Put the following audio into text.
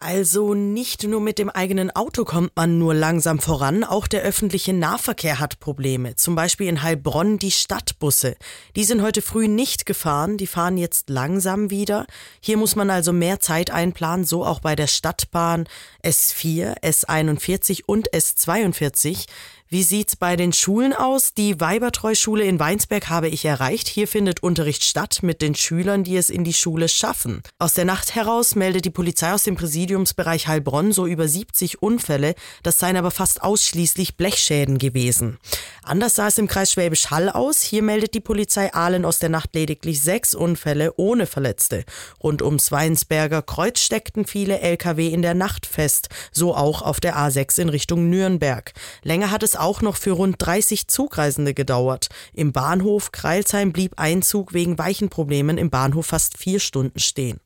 Also nicht nur mit dem eigenen Auto kommt man nur langsam voran, auch der öffentliche Nahverkehr hat Probleme. Zum Beispiel in Heilbronn die Stadtbusse. Die sind heute früh nicht gefahren, die fahren jetzt langsam wieder. Hier muss man also mehr Zeit einplanen, so auch bei der Stadtbahn S4, S41 und S42. Wie sieht's bei den Schulen aus? Die Weibertreu-Schule in Weinsberg habe ich erreicht. Hier findet Unterricht statt mit den Schülern, die es in die Schule schaffen. Aus der Nacht heraus meldet die Polizei aus dem Präsidiumsbereich Heilbronn so über 70 Unfälle. Das seien aber fast ausschließlich Blechschäden gewesen. Anders sah es im Kreis Schwäbisch Hall aus. Hier meldet die Polizei Aalen aus der Nacht lediglich 6 Unfälle ohne Verletzte. Rund ums Weinsberger Kreuz steckten viele Lkw in der Nacht fest. So auch auf der A6 in Richtung Nürnberg. Länger hat es auch noch für rund 30 Zugreisende gedauert. Im Bahnhof Crailsheim blieb ein Zug wegen Weichenproblemen im Bahnhof fast 4 Stunden stehen.